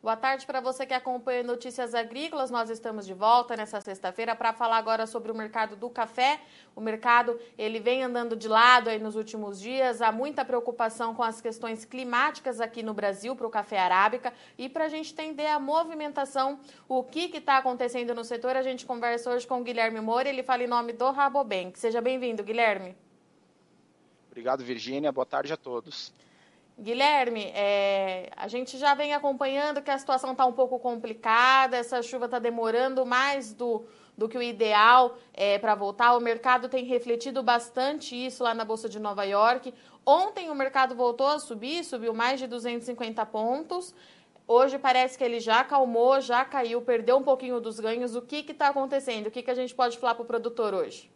Boa tarde para você que acompanha Notícias Agrícolas. Nós estamos de volta nessa sexta-feira para falar agora sobre o mercado do café. O mercado ele vem andando de lado aí nos últimos dias. Há muita preocupação com as questões climáticas aqui no Brasil para o café arábica. E para a gente entender a movimentação, o que está acontecendo no setor, a gente conversa hoje com o Guilherme Moura. Ele fala em nome do Rabobank. Seja bem-vindo, Guilherme. Obrigado, Virgínia. Boa tarde a todos. Guilherme, a gente já vem acompanhando que a situação está um pouco complicada, essa chuva está demorando mais do que o ideal para voltar. O mercado tem refletido bastante isso lá na Bolsa de Nova York. Ontem o mercado voltou a subir, subiu mais de 250 pontos. Hoje parece que ele já acalmou, já caiu, perdeu um pouquinho dos ganhos. O que está acontecendo? O que a gente pode falar para o produtor hoje?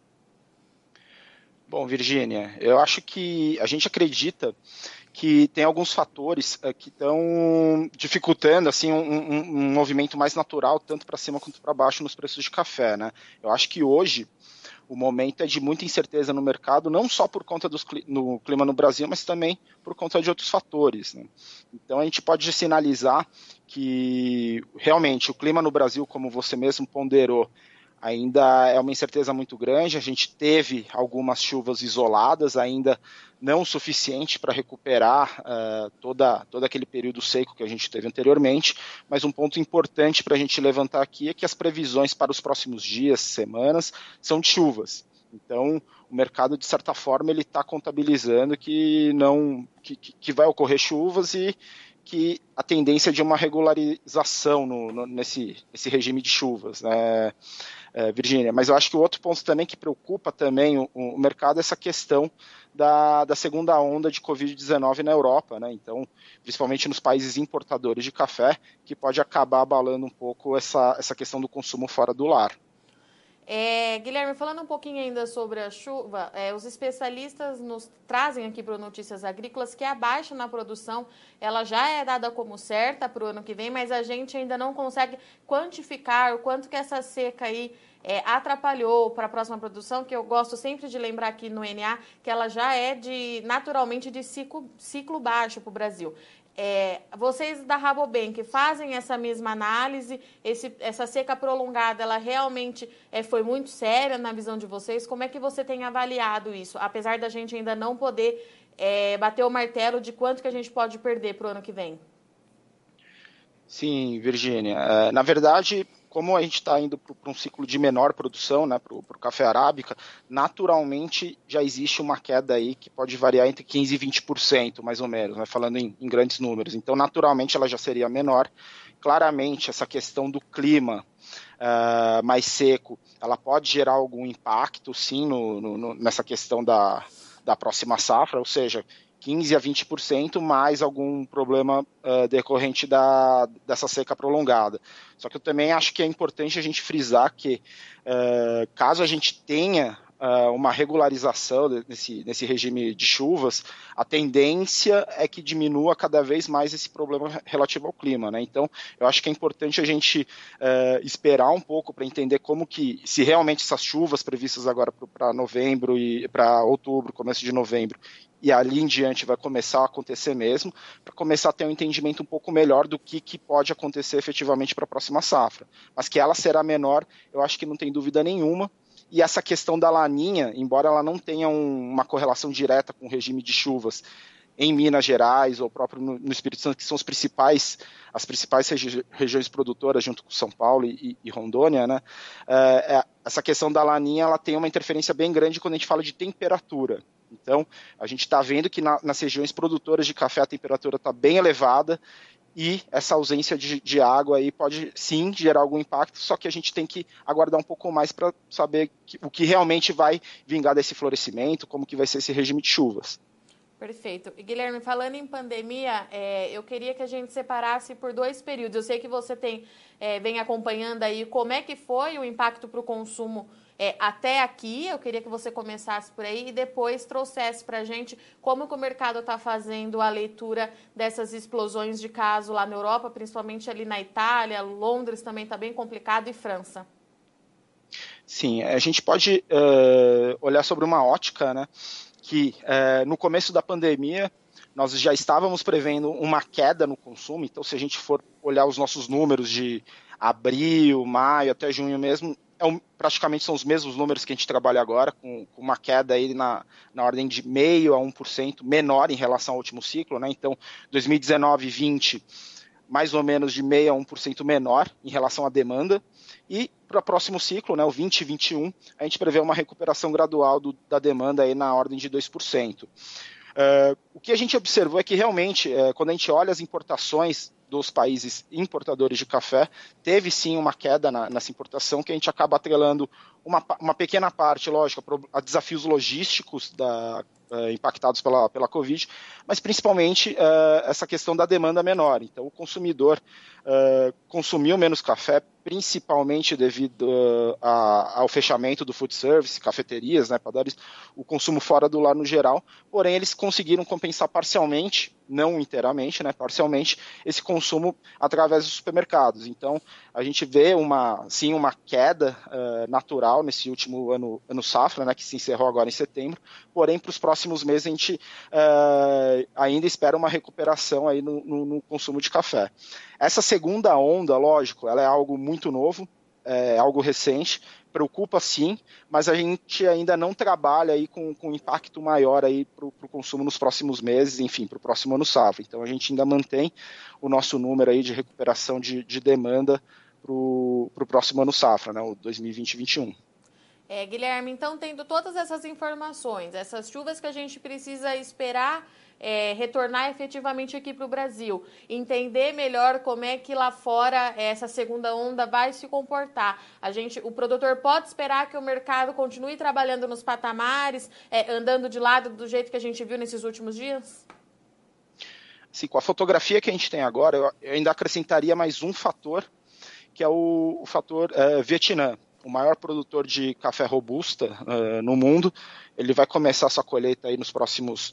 Bom, Virgínia, eu acho que a gente acredita que tem alguns fatores que estão dificultando assim, um movimento mais natural, tanto para cima quanto para baixo nos preços de café, né? Eu acho que hoje o momento é de muita incerteza no mercado, não só por conta do clima no Brasil, mas também por conta de outros fatores, né? Então a gente pode sinalizar que realmente o clima no Brasil, como você mesmo ponderou, ainda é uma incerteza muito grande. A gente teve algumas chuvas isoladas, ainda não o suficiente para recuperar todo aquele período seco que a gente teve anteriormente, mas um ponto importante para a gente levantar aqui é que as previsões para os próximos dias, semanas, são de chuvas. Então, o mercado, de certa forma, ele está contabilizando que vai ocorrer chuvas e que a tendência é de uma regularização nesse regime de chuvas, né, Virgínia? Mas eu acho que o outro ponto também que preocupa também o mercado é essa questão da segunda onda de Covid-19 na Europa, né? Então, principalmente nos países importadores de café, que pode acabar abalando um pouco essa questão do consumo fora do lar. Guilherme, falando um pouquinho ainda sobre a chuva, os especialistas nos trazem aqui para o Notícias Agrícolas que a baixa na produção ela já é dada como certa para o ano que vem, mas a gente ainda não consegue quantificar o quanto que essa seca aí atrapalhou para a próxima produção, que eu gosto sempre de lembrar aqui no NA, que ela já é naturalmente de ciclo baixo para o Brasil. Vocês da Rabobank fazem essa mesma análise, essa seca prolongada, ela realmente foi muito séria na visão de vocês? Como é que você tem avaliado isso, apesar da gente ainda não poder bater o martelo de quanto que a gente pode perder para o ano que vem? Sim, Virgínia. Na verdade, como a gente está indo para um ciclo de menor produção, né, para o café arábica, naturalmente já existe uma queda aí que pode variar entre 15% e 20%, mais ou menos, né, falando em grandes números. Então, naturalmente, ela já seria menor. Claramente, essa questão do clima mais seco, ela pode gerar algum impacto, sim, nessa questão da próxima safra, ou seja, 15% a 20%, mais algum problema decorrente dessa seca prolongada. Só que eu também acho que é importante a gente frisar que, caso a gente tenha uma regularização nesse regime de chuvas, a tendência é que diminua cada vez mais esse problema relativo ao clima, né? Então, eu acho que é importante a gente esperar um pouco para entender como que, se realmente essas chuvas previstas agora para novembro e para outubro, começo de novembro, e ali em diante vai começar a acontecer mesmo, para começar a ter um entendimento um pouco melhor do que pode acontecer efetivamente para a próxima safra. Mas que ela será menor, eu acho que não tem dúvida nenhuma. E essa questão da laninha, embora ela não tenha uma correlação direta com o regime de chuvas em Minas Gerais ou próprio no Espírito Santo, que são as principais regiões produtoras, junto com São Paulo e Rondônia, né? Essa questão da laninha ela tem uma interferência bem grande quando a gente fala de temperatura. Então, a gente está vendo que nas regiões produtoras de café a temperatura está bem elevada e essa ausência de água aí pode sim gerar algum impacto, só que a gente tem que aguardar um pouco mais para saber o que realmente vai vingar desse florescimento, como que vai ser esse regime de chuvas. Perfeito. E Guilherme, falando em pandemia, eu queria que a gente separasse por 2 períodos. Eu sei que você vem acompanhando aí como é que foi o impacto para o consumo até aqui. Eu queria que você começasse por aí e depois trouxesse para a gente como que o mercado está fazendo a leitura dessas explosões de casos lá na Europa, principalmente ali na Itália, Londres também está bem complicado e França. Sim, a gente pode olhar sobre uma ótica, né, que no começo da pandemia nós já estávamos prevendo uma queda no consumo, então se a gente for olhar os nossos números de abril, maio, até junho mesmo, praticamente são os mesmos números que a gente trabalha agora, com uma queda aí na ordem de 0,5% a 1% menor em relação ao último ciclo, né? Então, 2019 e 2020, mais ou menos de 0,5% a 1% menor em relação à demanda, e para o próximo ciclo, né, o 2021, a gente prevê uma recuperação gradual da demanda aí na ordem de 2%. O que a gente observou é que realmente, quando a gente olha as importações dos países importadores de café, teve sim uma queda nessa importação, que a gente acaba atrelando uma pequena parte, lógico, a desafios logísticos impactados pela Covid, mas principalmente essa questão da demanda menor. Então, o consumidor consumiu menos café, principalmente devido ao fechamento do food service, cafeterias, né, padarias, o consumo fora do lar no geral, porém eles conseguiram compensar parcialmente, não inteiramente, né, parcialmente, esse consumo através dos supermercados. Então, a gente vê uma queda natural nesse último ano safra, né, que se encerrou agora em setembro, porém, para os próximos meses a gente ainda espera uma recuperação aí no consumo de café. Essa segunda onda, lógico, ela é algo muito novo, é algo recente, preocupa sim, mas a gente ainda não trabalha aí com impacto maior aí para o consumo nos próximos meses, enfim, para o próximo ano safra. Então a gente ainda mantém o nosso número aí de recuperação de demanda para o próximo ano safra, né, o 2020-21. Guilherme, então, tendo todas essas informações, essas chuvas que a gente precisa esperar retornar efetivamente aqui para o Brasil, entender melhor como é que lá fora essa segunda onda vai se comportar. O produtor pode esperar que o mercado continue trabalhando nos patamares, andando de lado do jeito que a gente viu nesses últimos dias? Sim, com a fotografia que a gente tem agora, eu ainda acrescentaria mais um fator, que é o fator Vietnã. O maior produtor de café robusta no mundo, ele vai começar a sua colheita aí nos próximos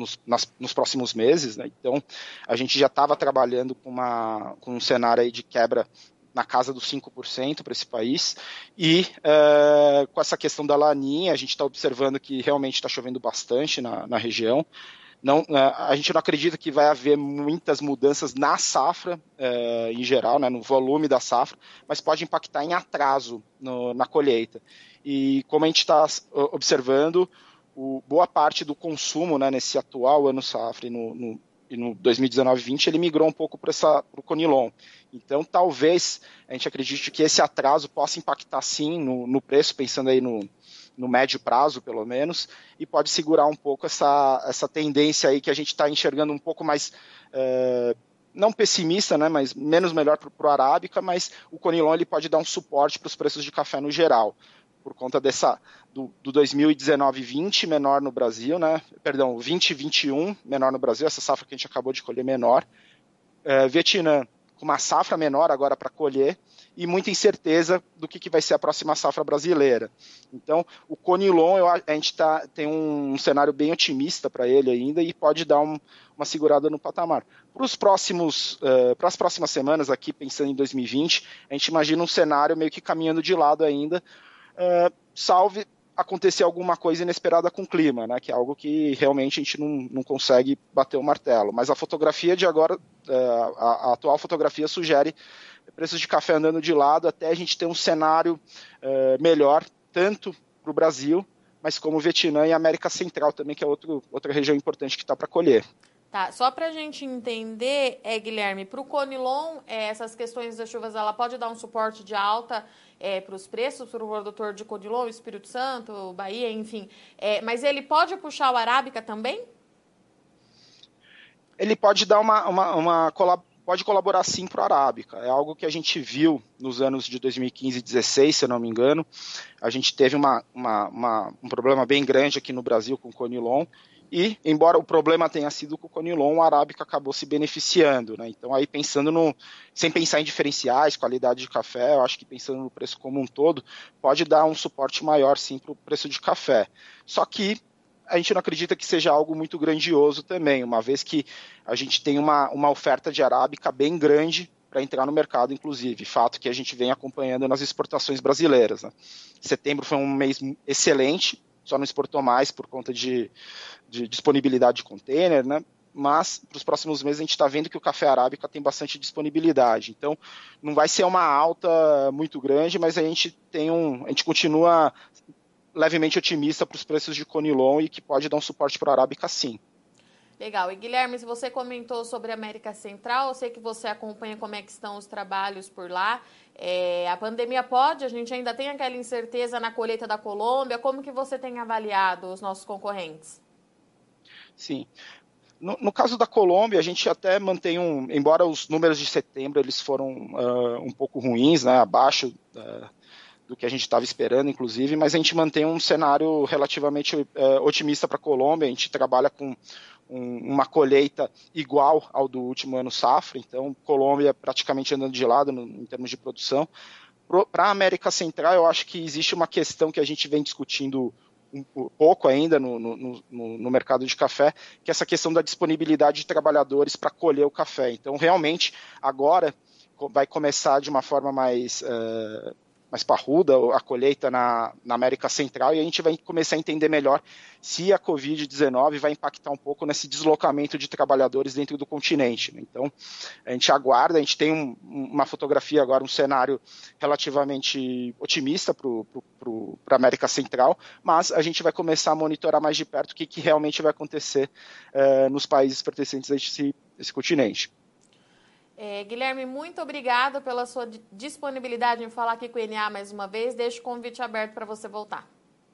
meses, né? Então, a gente já estava trabalhando com um cenário aí de quebra na casa dos 5% para esse país, e com essa questão da laninha, a gente está observando que realmente está chovendo bastante na região. Não, a gente não acredita que vai haver muitas mudanças na safra, em geral, né, no volume da safra, mas pode impactar em atraso na colheita. E como a gente está observando, boa parte do consumo, né, nesse atual ano safra e no 2019-20, ele migrou um pouco para o Conilon. Então, talvez a gente acredite que esse atraso possa impactar sim no preço, pensando aí no médio prazo, pelo menos, e pode segurar um pouco essa tendência aí que a gente está enxergando um pouco mais, não pessimista, né, mas menos melhor para o Arábica, mas o Conilon ele pode dar um suporte para os preços de café no geral, por conta do 2019-20 menor no Brasil, né, perdão, 20-21 menor no Brasil, essa safra que a gente acabou de colher menor, Vietnã com uma safra menor agora para colher, e muita incerteza do que vai ser a próxima safra brasileira. Então, o Conilon, a gente tem um cenário bem otimista para ele ainda e pode dar uma segurada no patamar. Para as próximas semanas, aqui pensando em 2020, a gente imagina um cenário meio que caminhando de lado ainda, salve acontecer alguma coisa inesperada com o clima, né, que é algo que realmente a gente não consegue bater o martelo. Mas a fotografia de agora, a atual fotografia sugere preços de café andando de lado até a gente ter um cenário melhor, tanto para o Brasil, mas como o Vietnã e a América Central também, que é outra região importante que está para colher. Tá, só para a gente entender, Guilherme, para o Conilon, essas questões das chuvas, ela pode dar um suporte de alta para os preços, para o produtor de Conilon, Espírito Santo, Bahia, enfim, mas ele pode puxar o Arábica também? Ele pode dar pode colaborar sim para o Arábica. É algo que a gente viu nos anos de 2015 e 2016, se eu não me engano. A gente teve um problema bem grande aqui no Brasil com o Conilon, e, embora o problema tenha sido com o Conilon, o Arábica acabou se beneficiando, né? Então, aí sem pensar em diferenciais, qualidade de café, eu acho que pensando no preço como um todo, pode dar um suporte maior sim para o preço de café. Só que a gente não acredita que seja algo muito grandioso também, uma vez que a gente tem uma oferta de Arábica bem grande para entrar no mercado, inclusive, fato que a gente vem acompanhando nas exportações brasileiras, né? Setembro foi um mês excelente, só não exportou mais por conta de disponibilidade de container, né? mas para os próximos meses a gente está vendo que o café arábica tem bastante disponibilidade. Então, não vai ser uma alta muito grande, mas a gente continua levemente otimista para os preços de Conilon e que pode dar um suporte para a arábica, sim. Legal. E Guilherme, se você comentou sobre a América Central, eu sei que você acompanha como é que estão os trabalhos por lá. A pandemia a gente ainda tem aquela incerteza na colheita da Colômbia. Como que você tem avaliado os nossos concorrentes? Sim. No caso da Colômbia, a gente até mantém embora os números de setembro eles foram um pouco ruins, né, abaixo do que a gente estava esperando, inclusive, mas a gente mantém um cenário relativamente otimista para a Colômbia. A gente trabalha com uma colheita igual ao do último ano safra, então Colômbia praticamente andando de lado em termos de produção. Para a América Central, eu acho que existe uma questão que a gente vem discutindo um pouco ainda no mercado de café, que é essa questão da disponibilidade de trabalhadores para colher o café. Então, realmente, agora vai começar de uma forma mais parruda a colheita na América Central, e a gente vai começar a entender melhor se a Covid-19 vai impactar um pouco nesse deslocamento de trabalhadores dentro do continente. Então, a gente aguarda, a gente tem uma fotografia agora, um cenário relativamente otimista para a América Central, mas a gente vai começar a monitorar mais de perto o que realmente vai acontecer nos países pertencentes a esse continente. Guilherme, muito obrigado pela sua disponibilidade em falar aqui com o ENA mais uma vez. Deixo o convite aberto para você voltar.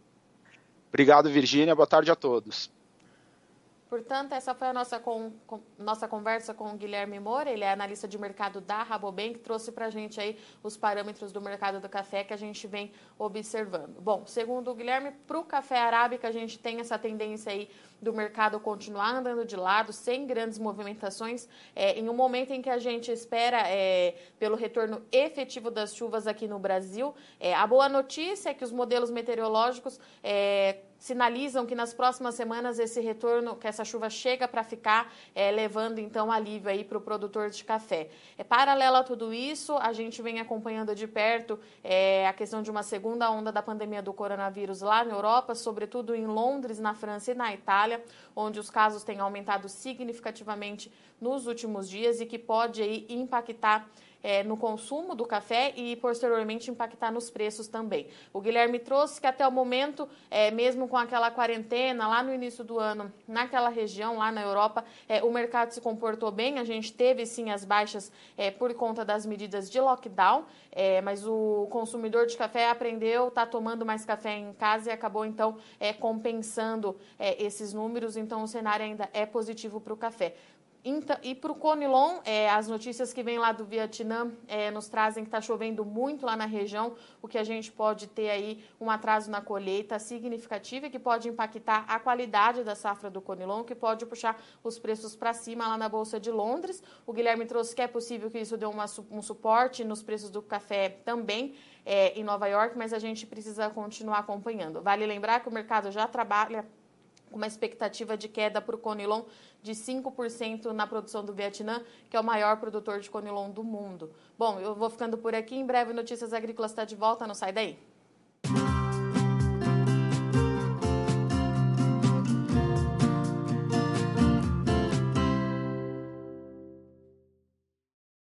Obrigado, Virgínia. Boa tarde a todos. Portanto, essa foi a nossa conversa com o Guilherme Moura. Ele é analista de mercado da Rabobank, que trouxe para a gente aí os parâmetros do mercado do café que a gente vem observando. Bom, segundo o Guilherme, para o café arábica, a gente tem essa tendência aí do mercado continuar andando de lado, sem grandes movimentações, em um momento em que a gente espera pelo retorno efetivo das chuvas aqui no Brasil. A boa notícia é que os modelos meteorológicos sinalizam que nas próximas semanas esse retorno, que essa chuva chega para ficar, levando então alívio aí para o produtor de café. Paralelo a tudo isso, a gente vem acompanhando de perto a questão de uma segunda onda da pandemia do coronavírus lá na Europa, sobretudo em Londres, na França e na Itália, onde os casos têm aumentado significativamente nos últimos dias e que pode aí impactar no consumo do café e, posteriormente, impactar nos preços também. O Guilherme trouxe que, até o momento, mesmo com aquela quarentena lá no início do ano, naquela região, lá na Europa, o mercado se comportou bem. A gente teve, sim, as baixas por conta das medidas de lockdown, mas o consumidor de café aprendeu, está tomando mais café em casa e acabou, então, compensando esses números. Então, o cenário ainda é positivo para o café. E para o Conilon, as notícias que vêm lá do Vietnã nos trazem que está chovendo muito lá na região, o que a gente pode ter aí um atraso na colheita significativo e que pode impactar a qualidade da safra do Conilon, que pode puxar os preços para cima lá na Bolsa de Londres. O Guilherme trouxe que é possível que isso dê um suporte nos preços do café também em Nova York, mas a gente precisa continuar acompanhando. Vale lembrar que o mercado já trabalha com uma expectativa de queda para o Conilon de 5% na produção do Vietnã, que é o maior produtor de Conilon do mundo. Bom, eu vou ficando por aqui. Em breve, Notícias Agrícolas está de volta. Não sai daí.